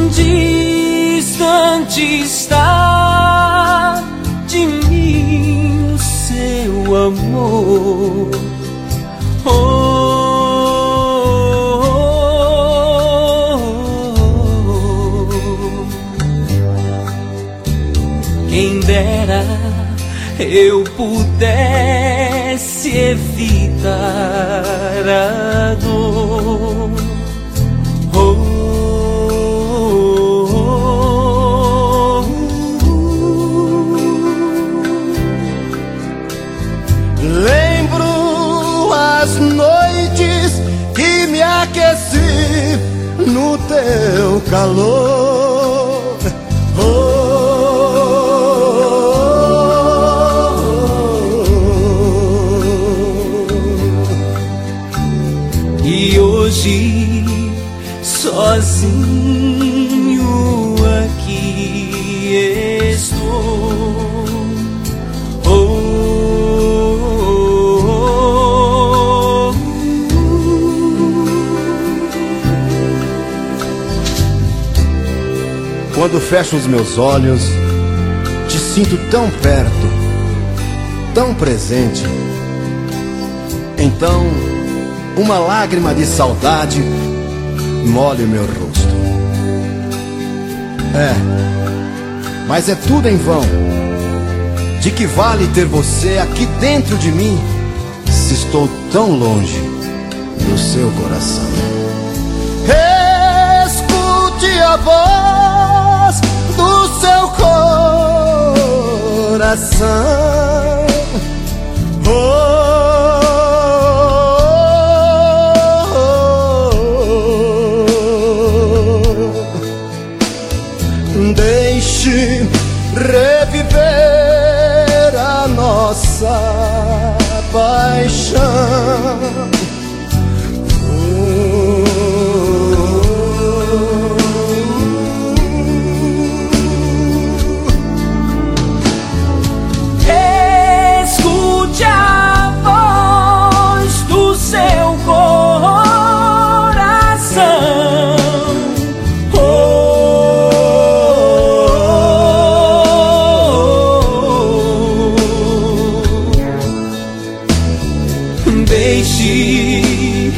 Distante está de mim o seu amor. Oh, oh, oh. Quem dera eu pudesse evitar a dor. Lembro as noites que me aqueci no teu calor. Oh, oh, oh. E hoje sozinho aqui estou. Quando fecho os meus olhos, te sinto tão perto, tão presente. Então, uma lágrima de saudade molha o meu rosto. Mas é tudo em vão. De que vale ter você aqui dentro de mim, se estou tão longe do seu coração? Escute a voz do seu coração. Oh, oh, oh. Deixe reviver a nossa paixão. Deixe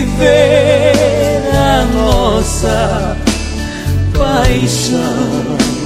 reviver a nossa paixão.